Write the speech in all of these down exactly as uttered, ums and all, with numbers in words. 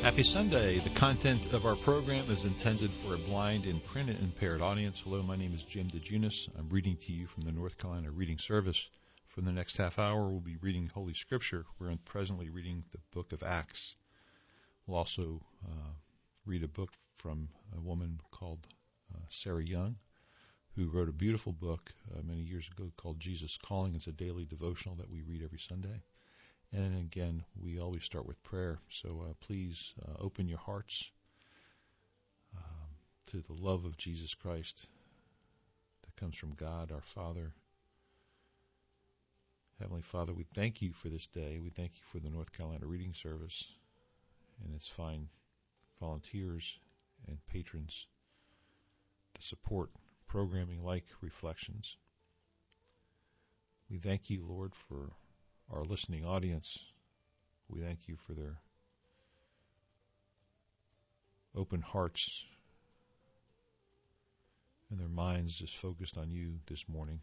Happy Sunday. The content of our program is intended for a blind and print impaired audience. Hello, my name is Jim DeJunis. I'm reading to you from the North Carolina Reading Service. For the next half hour, we'll be reading Holy Scripture. We're presently reading the book of Acts. We'll also uh, read a book from a woman called uh, Sarah Young, who wrote a beautiful book uh, many years ago called Jesus Calling. It's a daily devotional that we read every Sunday. And again, we always start with prayer. So uh, please uh, open your hearts um, to the love of Jesus Christ that comes from God, our Father. Heavenly Father, we thank you for this day. We thank you for the North Carolina Reading Service and its fine volunteers and patrons that support programming like Reflections. We thank you, Lord, for our listening audience. We thank you for their open hearts and their minds just focused on you this morning.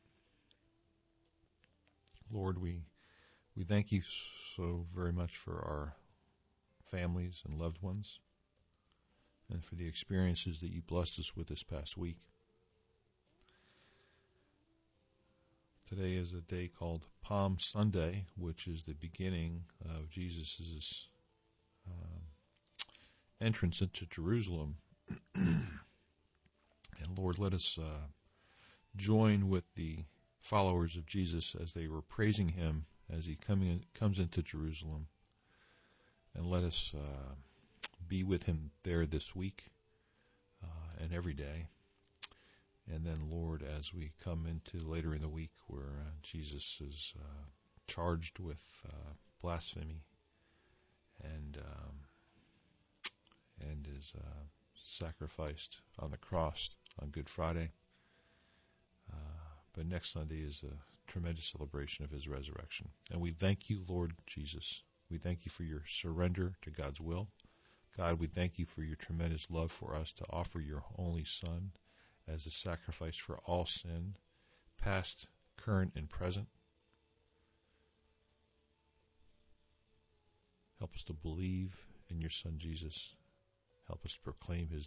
Lord, we we thank you so very much for our families and loved ones and for the experiences that you blessed us with this past week. Today is a day called Palm Sunday, which is the beginning of Jesus' um, entrance into Jerusalem. And Lord, let us uh, join with the followers of Jesus as they were praising him as he coming, comes into Jerusalem. And let us uh, be with him there this week uh, and every day. And then, Lord, as we come into later in the week where uh, Jesus is uh, charged with uh, blasphemy and um, and is uh, sacrificed on the cross on Good Friday. Uh, but next Sunday is a tremendous celebration of his resurrection. And we thank you, Lord Jesus. We thank you for your surrender to God's will. God, we thank you for your tremendous love for us to offer your only Son as a sacrifice for all sin, past, current, and present. Help us to believe in your Son Jesus. Help us to proclaim his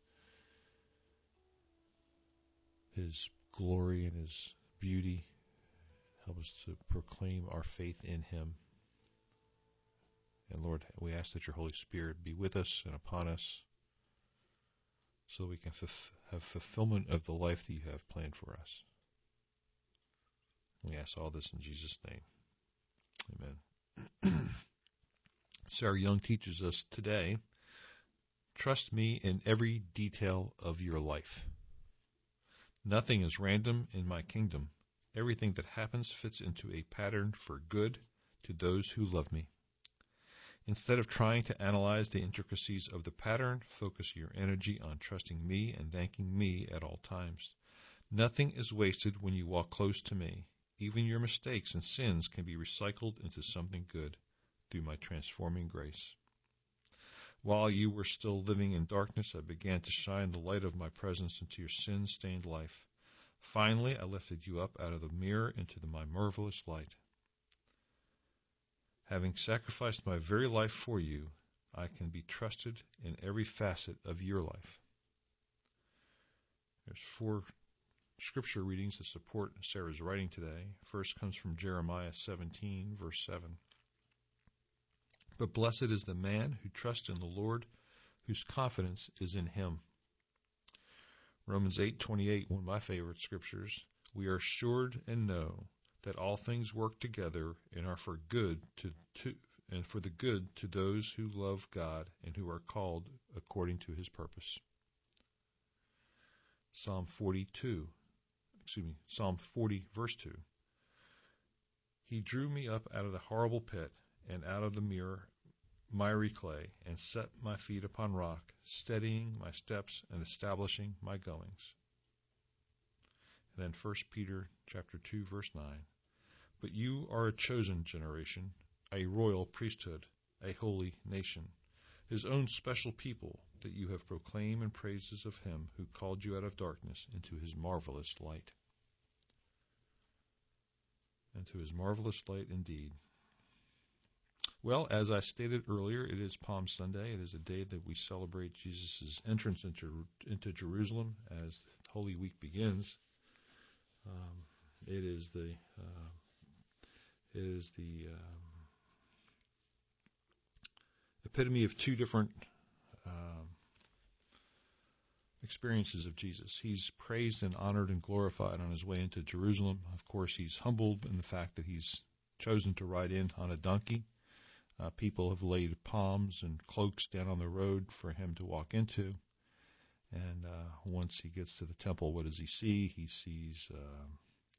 his glory and his beauty. Help us to proclaim our faith in him. And Lord, we ask that your Holy Spirit be with us and upon us, so we can f- have fulfillment of the life that you have planned for us. We ask all this in Jesus' name. Amen. Sarah Young teaches us today, trust me in every detail of your life. Nothing is random in my kingdom. Everything that happens fits into a pattern for good to those who love me. Instead of trying to analyze the intricacies of the pattern, focus your energy on trusting me and thanking me at all times. Nothing is wasted when you walk close to me. Even your mistakes and sins can be recycled into something good through my transforming grace. While you were still living in darkness, I began to shine the light of my presence into your sin-stained life. Finally, I lifted you up out of the mirror into the, my marvelous light. Having sacrificed my very life for you, I can be trusted in every facet of your life. There's four scripture readings to support Sarah's writing today. First comes from Jeremiah seventeen, verse seven. But blessed is the man who trusts in the Lord, whose confidence is in him. Romans eight twenty-eight, one of my favorite scriptures. We are assured and know that all things work together and are for good to, to and for the good to those who love God and who are called according to his purpose. Psalm forty-two, excuse me, Psalm forty, verse two. He drew me up out of the horrible pit and out of the mirror, miry clay, and set my feet upon rock, steadying my steps and establishing my goings. And then First Peter chapter two, verse nine. But you are a chosen generation, a royal priesthood, a holy nation, his own special people, that you have proclaimed in praises of him who called you out of darkness into his marvelous light. Into his marvelous light indeed. Well, as I stated earlier, it is Palm Sunday. It is a day that we celebrate Jesus' entrance into into Jerusalem as Holy Week begins. Um, it is the uh, it is the um, epitome of two different um, experiences of Jesus. He's praised and honored and glorified on his way into Jerusalem. Of course, he's humbled in the fact that he's chosen to ride in on a donkey. Uh, people have laid palms and cloaks down on the road for him to walk into. And uh, once he gets to the temple, what does he see? He sees uh,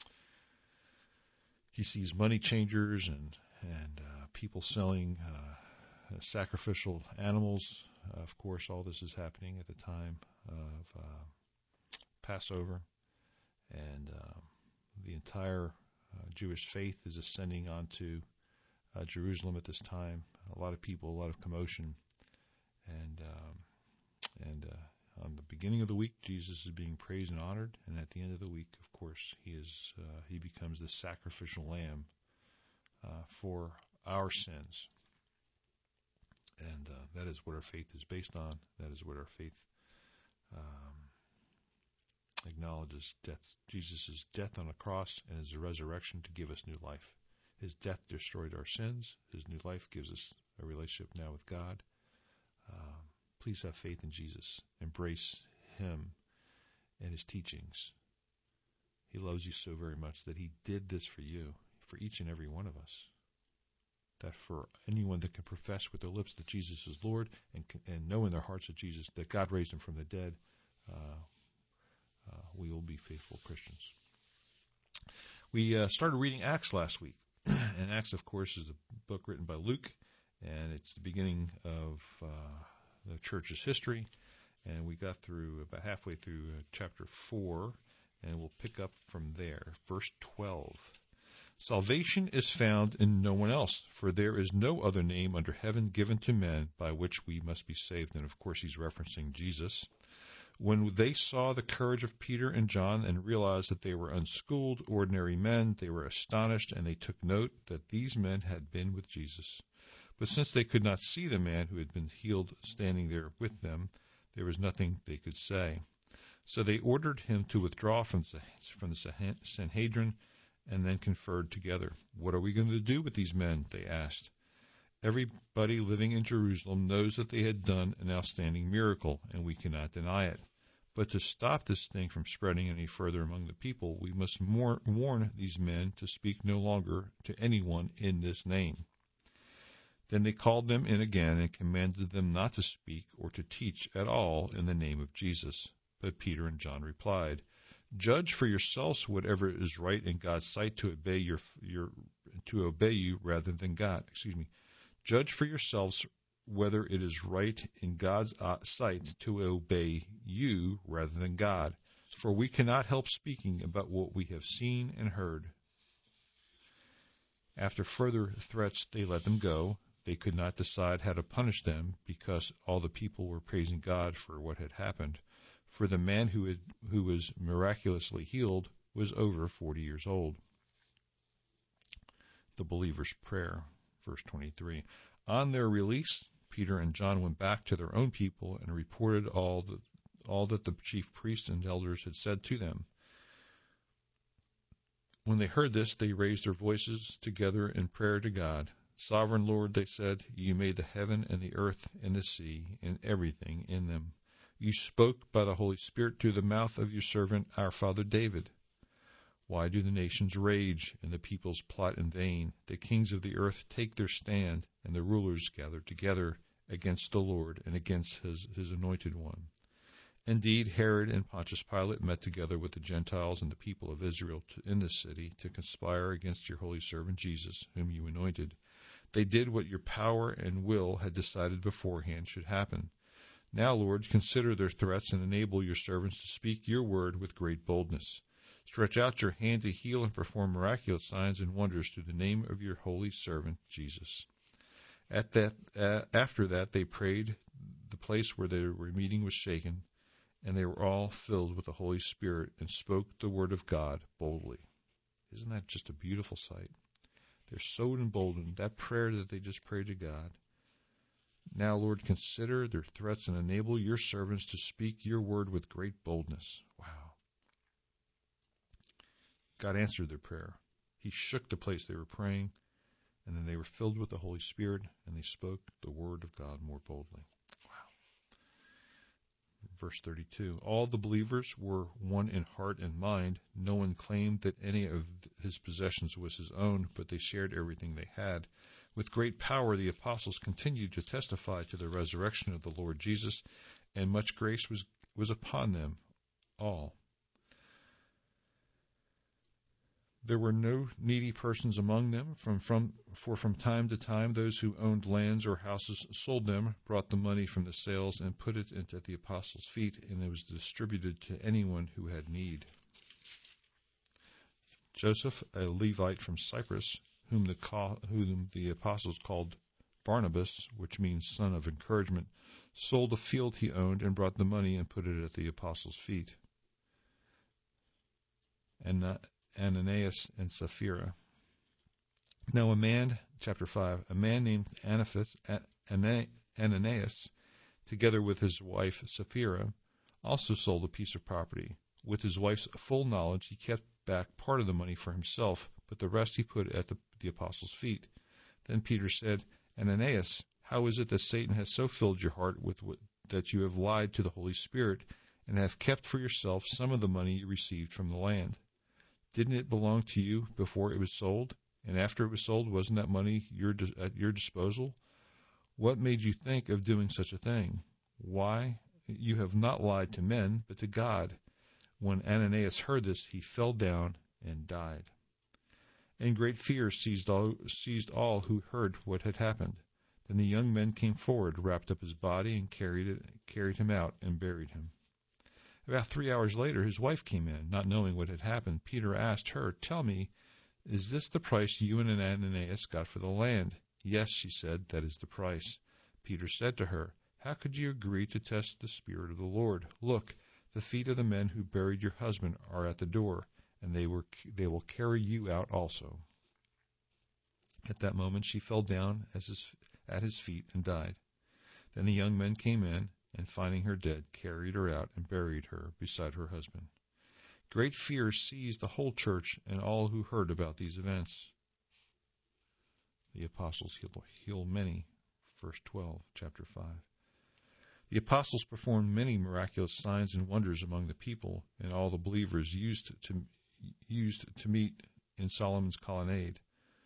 he sees money changers and and uh, people selling uh, sacrificial animals. Uh, of course, all this is happening at the time of uh, Passover, and uh, the entire uh, Jewish faith is ascending onto Uh, Jerusalem at this time. A lot of people, a lot of commotion, and um, and uh, on the beginning of the week, Jesus is being praised and honored, and at the end of the week, of course, he is uh, he becomes the sacrificial lamb uh, for our sins, and uh, that is what our faith is based on. That is what our faith um, acknowledges: death, Jesus' death on a cross, and his resurrection to give us new life. His death destroyed our sins. His new life gives us a relationship now with God. Uh, please have faith in Jesus. Embrace him and his teachings. He loves you so very much that he did this for you, for each and every one of us. That for anyone that can profess with their lips that Jesus is Lord and, and know in their hearts that Jesus, that God raised him from the dead, uh, uh, we will be faithful Christians. We uh, started reading Acts last week. And Acts, of course, is a book written by Luke, and it's the beginning of uh, the church's history. And we got through about halfway through uh, chapter four, and we'll pick up from there. Verse twelve. Salvation is found in no one else, for there is no other name under heaven given to men by which we must be saved. And, of course, he's referencing Jesus. When they saw the courage of Peter and John and realized that they were unschooled, ordinary men, they were astonished, and they took note that these men had been with Jesus. But since they could not see the man who had been healed standing there with them, there was nothing they could say. So they ordered him to withdraw from the Sanhedrin and then conferred together. What are we going to do with these men? They asked. Everybody living in Jerusalem knows that they had done an outstanding miracle, and we cannot deny it. But to stop this thing from spreading any further among the people, we must more warn these men to speak no longer to anyone in this name. Then they called them in again and commanded them not to speak or to teach at all in the name of Jesus. But Peter and John replied, "Judge for yourselves whatever is right in God's sight to obey your your to obey you rather than God." Excuse me. Judge for yourselves whether it is right in God's sight to obey you rather than God, for we cannot help speaking about what we have seen and heard. After further threats, they let them go. They could not decide how to punish them because all the people were praising God for what had happened. For the man who had, who was miraculously healed was over forty years old. The believer's prayer. Verse twenty-three. On their release, Peter and John went back to their own people and reported all that, all that the chief priests and elders had said to them. When they heard this, they raised their voices together in prayer to God. Sovereign Lord, they said, you made the heaven and the earth and the sea and everything in them. You spoke by the Holy Spirit through the mouth of your servant, our father David. Why do the nations rage and the peoples plot in vain? The kings of the earth take their stand, and the rulers gather together against the Lord and against his, his anointed one. Indeed, Herod and Pontius Pilate met together with the Gentiles and the people of Israel to, in this city to conspire against your holy servant Jesus, whom you anointed. They did what your power and will had decided beforehand should happen. Now, Lord, consider their threats and enable your servants to speak your word with great boldness. Stretch out your hand to heal and perform miraculous signs and wonders through the name of your holy servant Jesus. At that, uh, after that, they prayed. The place where they were meeting was shaken, and they were all filled with the Holy Spirit and spoke the word of God boldly. Isn't that just a beautiful sight? They're so emboldened. That prayer that they just prayed to God. Now, Lord, consider their threats and enable your servants to speak your word with great boldness. Wow. God answered their prayer. He shook the place they were praying, and then they were filled with the Holy Spirit, and they spoke the word of God more boldly. Verse thirty-two, all the believers were one in heart and mind. No one claimed that any of his possessions was his own, but they shared everything they had. With great power, the apostles continued to testify to the resurrection of the Lord Jesus, and much grace was, was upon them all. There were no needy persons among them, from, from, for from time to time those who owned lands or houses sold them, brought the money from the sales, and put it at the apostles' feet, and it was distributed to anyone who had need. Joseph, a Levite from Cyprus, whom the, whom the apostles called Barnabas, which means son of encouragement, sold a field he owned and brought the money and put it at the apostles' feet. And not Ananias and Sapphira. Now a man, chapter five, a man named Ananias, together with his wife Sapphira, also sold a piece of property. With his wife's full knowledge, he kept back part of the money for himself, but the rest he put at the, the apostles' feet. Then Peter said, Ananias, how is it that Satan has so filled your heart with what, that you have lied to the Holy Spirit and have kept for yourself some of the money you received from the land? Didn't it belong to you before it was sold? And after it was sold, wasn't that money your, at your disposal? What made you think of doing such a thing? Why, you have not lied to men, but to God. When Ananias heard this, he fell down and died. And great fear seized all, seized all who heard what had happened. Then the young men came forward, wrapped up his body, and carried it, carried him out and buried him. About three hours later, his wife came in, not knowing what had happened. Peter asked her, tell me, is this the price you and Ananias got for the land? Yes, she said, that is the price. Peter said to her, how could you agree to test the Spirit of the Lord? Look, the feet of the men who buried your husband are at the door, and they, were, they will carry you out also. At that moment she fell down as his, at his feet and died. Then the young men came in, and finding her dead, carried her out and buried her beside her husband. Great fear seized the whole church and all who heard about these events. The apostles heal, heal many. Verse twelve, chapter five. The apostles performed many miraculous signs and wonders among the people, and all the believers used to, used to meet in Solomon's colonnade.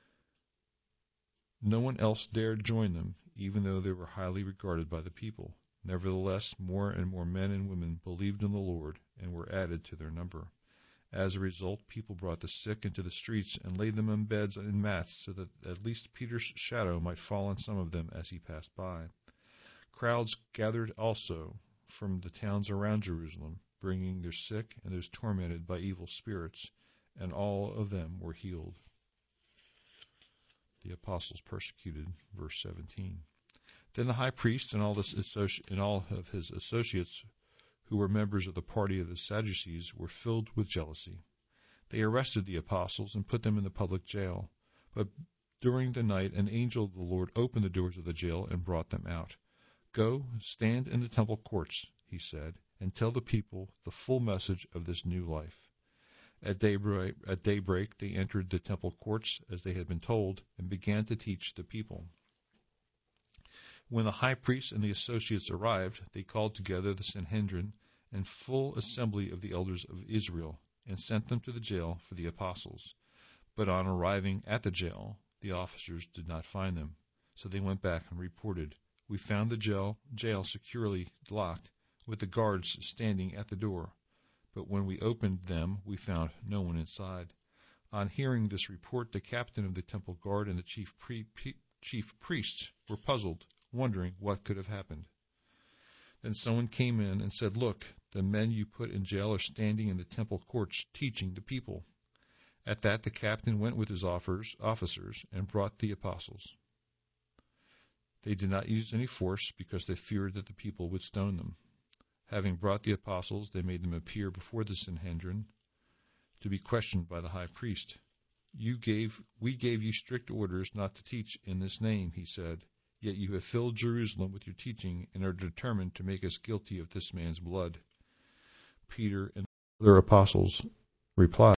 No one else dared join them, even though they were highly regarded by the people. Nevertheless, more and more men and women believed in the Lord and were added to their number. As a result, people brought the sick into the streets and laid them on beds and mats so that at least Peter's shadow might fall on some of them as he passed by. Crowds gathered also from the towns around Jerusalem, bringing their sick and those tormented by evil spirits, and all of them were healed. The apostles persecuted, verse seventeen. Then the high priest and all, this associ- and all of his associates, who were members of the party of the Sadducees, were filled with jealousy. They arrested the apostles and put them in the public jail. But during the night an angel of the Lord opened the doors of the jail and brought them out. Go, stand in the temple courts, he said, and tell the people the full message of this new life. At daybreak, at daybreak they entered the temple courts as they had been told and began to teach the people. When the high priest and the associates arrived, they called together the Sanhedrin and full assembly of the elders of Israel and sent them to the jail for the apostles. But on arriving at the jail, the officers did not find them. So they went back and reported, we found the jail, jail securely locked, with the guards standing at the door. But when we opened them, we found no one inside. On hearing this report, the captain of the temple guard and the chief, pre- pre- chief priests were puzzled, wondering what could have happened. Then someone came in and said, look, the men you put in jail are standing in the temple courts teaching the people. At that, the captain went with his officers and brought the apostles. They did not use any force because they feared that the people would stone them. Having brought the apostles, they made them appear before the Sanhedrin to be questioned by the high priest. You gave, we gave you strict orders not to teach in this name, he said. Yet you have filled Jerusalem with your teaching and are determined to make us guilty of this man's blood. Peter and the other apostles replied,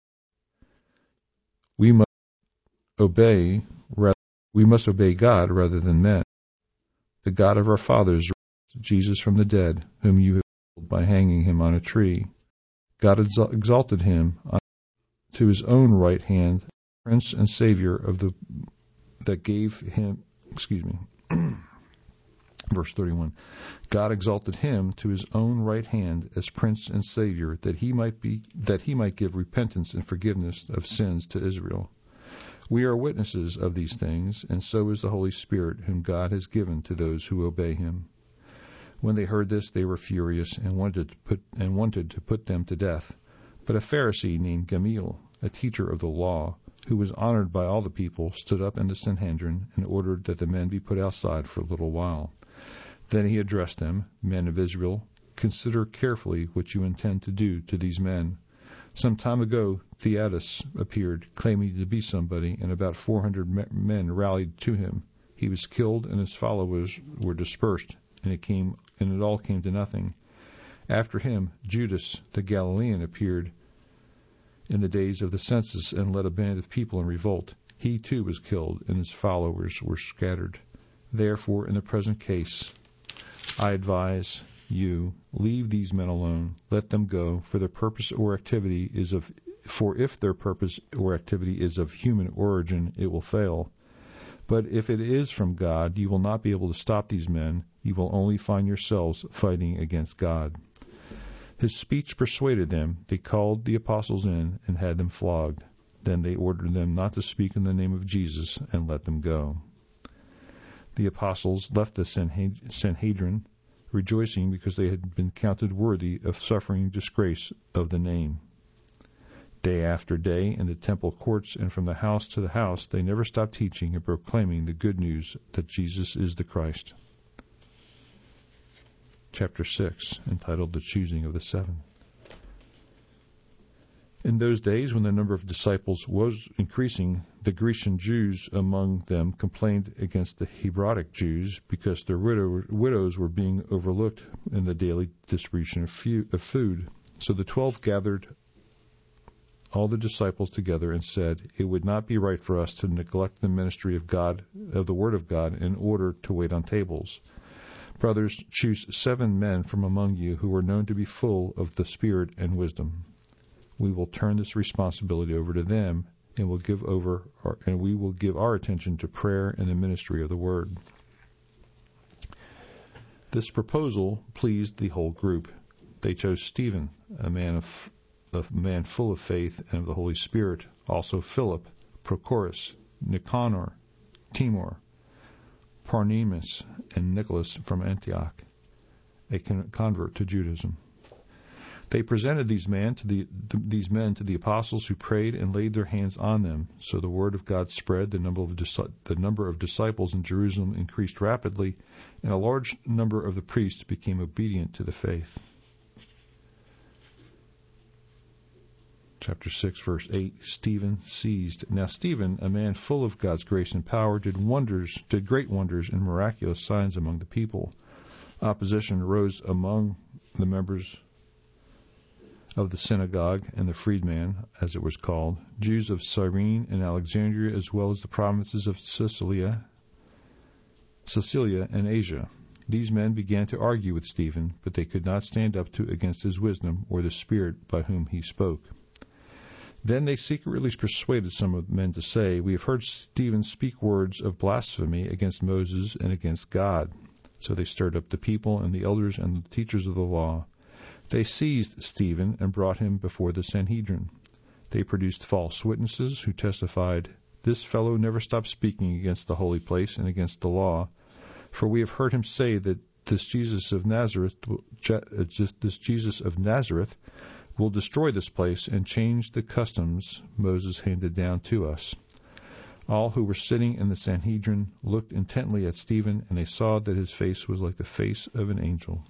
We must obey, rather, we must obey God rather than men. The God of our fathers raised Jesus from the dead, whom you have killed by hanging him on a tree. God exalted him to his own right hand, Prince and Savior of the that gave him. Excuse me. Verse thirty-one. God exalted him to his own right hand as Prince and Savior, that he might be that he might give repentance and forgiveness of sins to Israel. We are witnesses of these things, and so is the Holy Spirit, whom God has given to those who obey him. When they heard this, they were furious and wanted to put and wanted to put them to death. But a Pharisee named Gamaliel, a teacher of the law, who was honored by all the people, stood up in the Sanhedrin and ordered that the men be put outside for a little while. Then he addressed them, Men of Israel, consider carefully what you intend to do to these men. Some time ago, Theudas appeared, claiming to be somebody, and about four hundred men rallied to him. He was killed, and his followers were dispersed, and it came, and it all came to nothing. After him, Judas the Galilean appeared in the days of the census and led a band of people in revolt. He too was killed, and his followers were scattered. Therefore, in the present case, I advise you, leave these men alone, let them go, for their purpose or activity is of for if their purpose or activity is of human origin, it will fail. But if it is from God, you will not be able to stop these men. You will only find yourselves fighting against God. His speech persuaded them. They called the apostles in and had them flogged. Then they ordered them not to speak in the name of Jesus and let them go. The apostles left the Sanhedrin, rejoicing because they had been counted worthy of suffering disgrace of the name. Day after day, in the temple courts and from the house to the house, they never stopped teaching and proclaiming the good news that Jesus is the Christ. Chapter six, entitled The Choosing of the Seven. In those days, when the number of disciples was increasing, the Grecian Jews among them complained against the Hebraic Jews because their widow, widows were being overlooked in the daily distribution of, few, of food. So the twelve gathered all the disciples together and said, It would not be right for us to neglect the ministry of God, of the Word of God, in order to wait on tables. Brothers, choose seven men from among you who are known to be full of the Spirit and wisdom. We will turn this responsibility over to them, and will give over, our, and we will give our attention to prayer and the ministry of the Word. This proposal pleased the whole group. They chose Stephen, a man of a man full of faith and of the Holy Spirit, also Philip, Prochorus, Nicanor, Timor, Parmenas, and Nicholas from Antioch, a convert to Judaism. They presented these men to the these men to the apostles, who prayed and laid their hands on them. So the word of God spread. The number of the number of disciples in Jerusalem increased rapidly, and a large number of the priests became obedient to the faith. Chapter six, verse eight. Stephen seized. Now Stephen, a man full of God's grace and power, did wonders, did great wonders and miraculous signs among the people. Opposition arose among the members of the synagogue and the freedman, as it was called, Jews of Cyrene and Alexandria, as well as the provinces of Sicilia, Sicilia and Asia. These men began to argue with Stephen, but they could not stand up to against his wisdom or the Spirit by whom he spoke. Then they secretly persuaded some of the men to say, We have heard Stephen speak words of blasphemy against Moses and against God. So they stirred up the people and the elders and the teachers of the law. They seized Stephen and brought him before the Sanhedrin. They produced false witnesses who testified, This fellow never stopped speaking against the holy place and against the law, for we have heard him say that this Jesus of Nazareth, this Jesus of Nazareth, will destroy this place and change the customs Moses handed down to us. All who were sitting in the Sanhedrin looked intently at Stephen, and they saw that his face was like the face of an angel.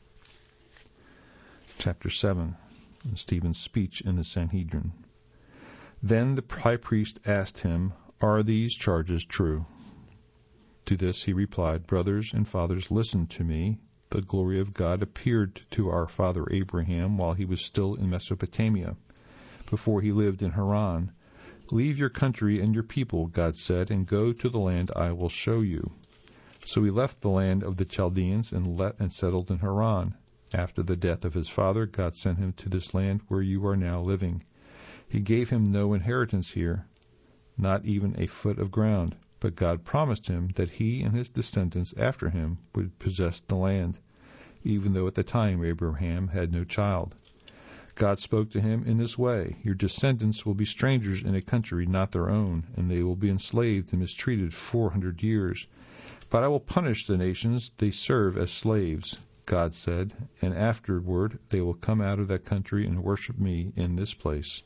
Chapter seven. Stephen's speech in the Sanhedrin. Then the high priest asked him, "Are these charges true?" To this he replied, "Brothers and fathers, listen to me. The glory of God appeared to our father Abraham while he was still in Mesopotamia, before he lived in Haran. 'Leave your country and your people,' God said, 'and go to the land I will show you.' So he left the land of the Chaldeans and, let, and settled in Haran. After the death of his father, God sent him to this land where you are now living. He gave him no inheritance here, not even a foot of ground, but God promised him that he and his descendants after him would possess the land, even though at the time Abraham had no child. God spoke to him in this way, 'Your descendants will be strangers in a country not their own, and they will be enslaved and mistreated four hundred years. But I will punish the nations they serve as slaves,' God said, 'and afterward they will come out of that country and worship me in this place.'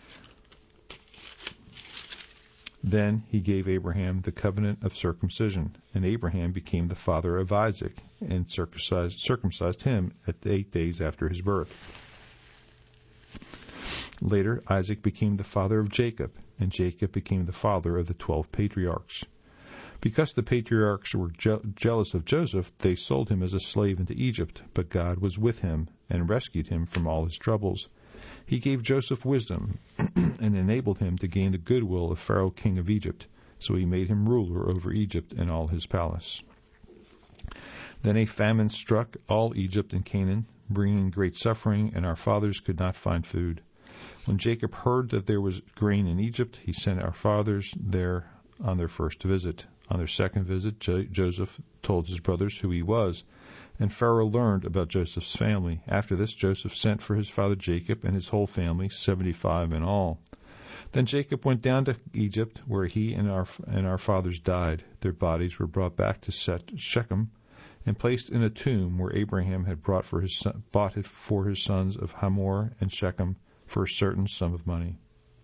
Then he gave Abraham the covenant of circumcision, and Abraham became the father of Isaac, and circumcised, circumcised him at eight days after his birth. Later, Isaac became the father of Jacob, and Jacob became the father of the twelve patriarchs. Because the patriarchs were je- jealous of Joseph, they sold him as a slave into Egypt, but God was with him and rescued him from all his troubles. He gave Joseph wisdom and enabled him to gain the goodwill of Pharaoh, king of Egypt, so he made him ruler over Egypt and all his palace. Then a famine struck all Egypt and Canaan, bringing great suffering, and our fathers could not find food. When Jacob heard that there was grain in Egypt, he sent our fathers there on their first visit. On their second visit, Jo- Joseph told his brothers who he was, and Pharaoh learned about Joseph's family. After this, Joseph sent for his father Jacob and his whole family, seventy-five in all. Then Jacob went down to Egypt, where he and our and our fathers died. Their bodies were brought back to Shechem and placed in a tomb where Abraham had brought for his son, bought it for his sons of Hamor and Shechem for a certain sum of money.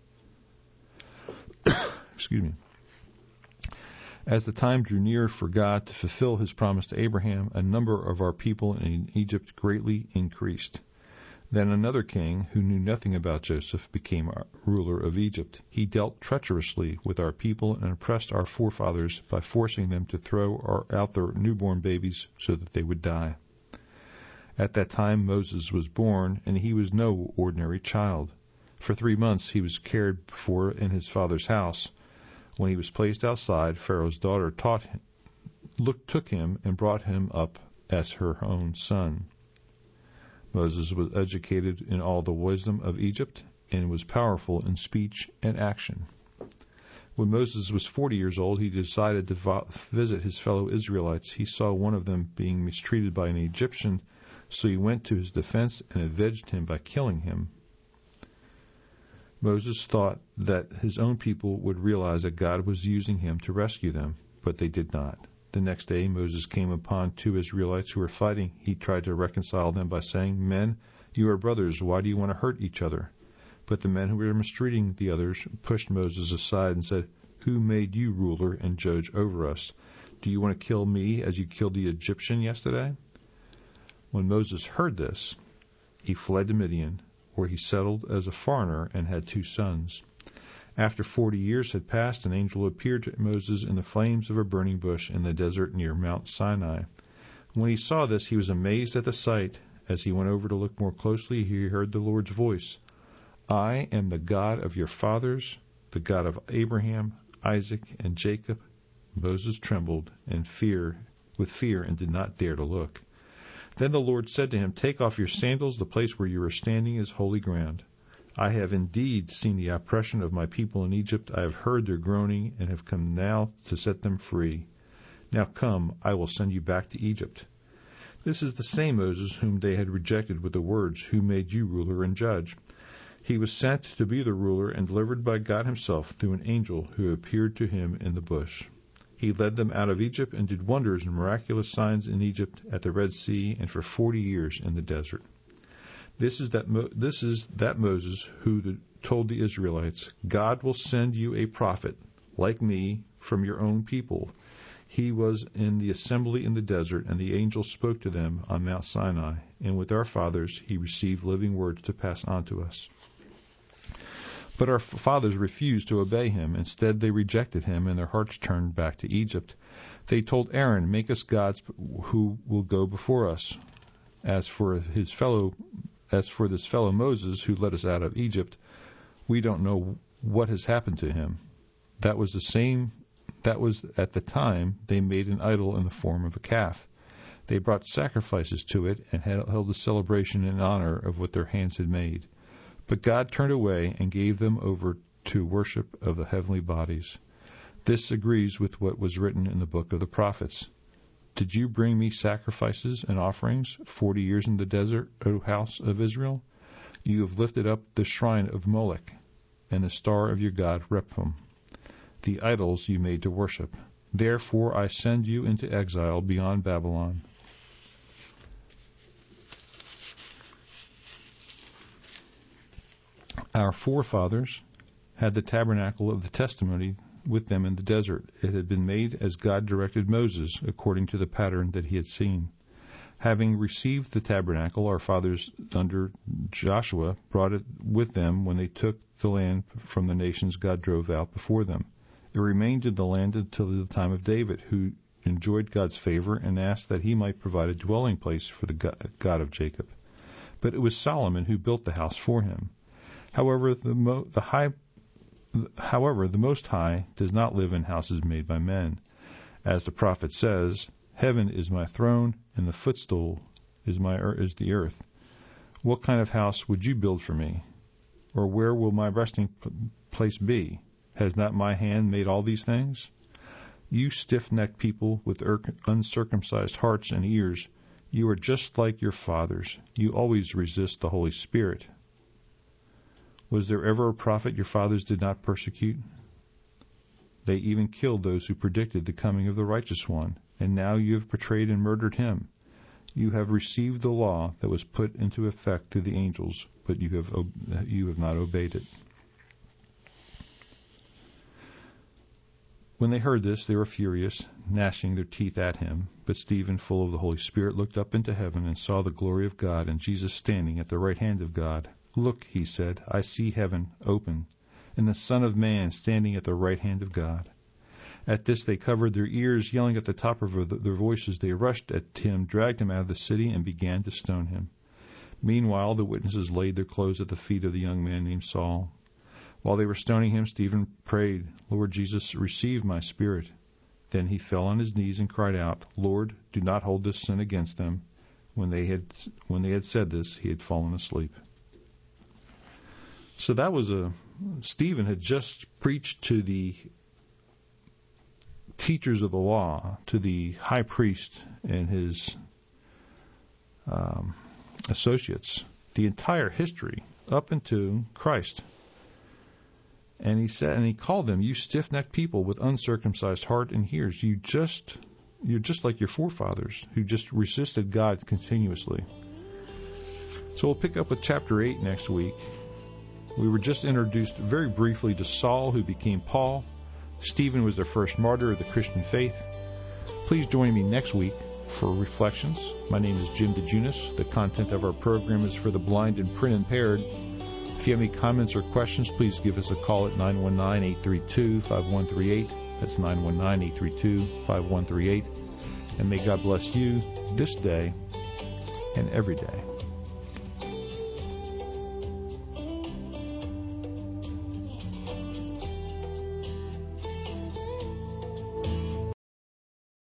Excuse me. As the time drew near for God to fulfill his promise to Abraham, a number of our people in Egypt greatly increased. Then another king, who knew nothing about Joseph, became our ruler of Egypt. He dealt treacherously with our people and oppressed our forefathers by forcing them to throw our, out their newborn babies so that they would die. At that time Moses was born, and he was no ordinary child. For three months he was cared for in his father's house. When he was placed outside, Pharaoh's daughter taught him, look, took him and brought him up as her own son. Moses was educated in all the wisdom of Egypt and was powerful in speech and action. When Moses was forty years old, he decided to vo- visit his fellow Israelites. He saw one of them being mistreated by an Egyptian, so he went to his defense and avenged him by killing him. Moses thought that his own people would realize that God was using him to rescue them, but they did not. The next day, Moses came upon two Israelites who were fighting. He tried to reconcile them by saying, "Men, you are brothers. Why do you want to hurt each other?" But the men who were mistreating the others pushed Moses aside and said, "Who made you ruler and judge over us? Do you want to kill me as you killed the Egyptian yesterday?" When Moses heard this, he fled to Midian, where he settled as a foreigner and had two sons. After forty years had passed, an angel appeared to Moses in the flames of a burning bush in the desert near Mount Sinai. When he saw this, he was amazed at the sight. As he went over to look more closely, he heard the Lord's voice, "I am the God of your fathers, the God of Abraham, Isaac, and Jacob." Moses trembled in fear, with fear, and did not dare to look. Then the Lord said to him, "Take off your sandals. The place where you are standing is holy ground. I have indeed seen the oppression of my people in Egypt. I have heard their groaning and have come now to set them free. Now come, I will send you back to Egypt." This is the same Moses whom they had rejected with the words, "Who made you ruler and judge?" He was sent to be the ruler and delivered by God himself through an angel who appeared to him in the bush. He led them out of Egypt and did wonders and miraculous signs in Egypt, at the Red Sea, and for forty years in the desert. This is that Mo- this is that Moses who the, told the Israelites, "God will send you a prophet like me from your own people." He was in the assembly in the desert, and the angel spoke to them on Mount Sinai, and with our fathers he received living words to pass on to us. But our fathers refused to obey him. Instead, they rejected him, and their hearts turned back to Egypt. They told Aaron, "Make us gods who will go before us. As for his fellow, as for this fellow Moses who led us out of Egypt, we don't know what has happened to him." That was the same. That was at the time they made an idol in the form of a calf. They brought sacrifices to it and held a celebration in honor of what their hands had made. But God turned away and gave them over to worship of the heavenly bodies. This agrees with what was written in the book of the prophets. "Did you bring me sacrifices and offerings forty years in the desert, O house of Israel? You have lifted up the shrine of Molech and the star of your god Rephaim, the idols you made to worship. Therefore I send you into exile beyond Babylon." Our forefathers had the tabernacle of the testimony with them in the desert. It had been made as God directed Moses, according to the pattern that he had seen. Having received the tabernacle, our fathers under Joshua brought it with them when they took the land from the nations God drove out before them. It remained in the land until the time of David, who enjoyed God's favor and asked that he might provide a dwelling place for the God of Jacob. But it was Solomon who built the house for him. However, the, mo- the high, however, the Most High does not live in houses made by men. As the prophet says, "Heaven is my throne, and the footstool is my is the earth. What kind of house would you build for me? Or where will my resting place be? Has not my hand made all these things? You stiff-necked people with uncircumcised hearts and ears, you are just like your fathers. You always resist the Holy Spirit. Was there ever a prophet your fathers did not persecute? They even killed those who predicted the coming of the Righteous One, and now you have betrayed and murdered him. You have received the law that was put into effect through the angels, but you have you have not obeyed it." When they heard this, they were furious, gnashing their teeth at him. But Stephen, full of the Holy Spirit, looked up into heaven and saw the glory of God and Jesus standing at the right hand of God. "Look," he said, "I see heaven open, and the Son of Man standing at the right hand of God." At this they covered their ears, yelling at the top of their voices. They rushed at him, dragged him out of the city, and began to stone him. Meanwhile, the witnesses laid their clothes at the feet of the young man named Saul. While they were stoning him, Stephen prayed, "Lord Jesus, receive my spirit." Then he fell on his knees and cried out, "Lord, do not hold this sin against them." When they had when they had said this, he had fallen asleep. So that was a Stephen had just preached to the teachers of the law, to the high priest and his um, associates, the entire history up into Christ. And he said, and he called them, "You stiff-necked people with uncircumcised heart and ears. You just, you're just like your forefathers who just resisted God continuously." So we'll pick up with chapter eight next week. We were just introduced very briefly to Saul, who became Paul. Stephen was the first martyr of the Christian faith. Please join me next week for Reflections. My name is Jim DeJunis. The content of our program is for the blind and print impaired. If you have any comments or questions, please give us a call at nine one nine, eight three two, five one three eight. That's nine one nine, eight three two, five one three eight. And may God bless you this day and every day.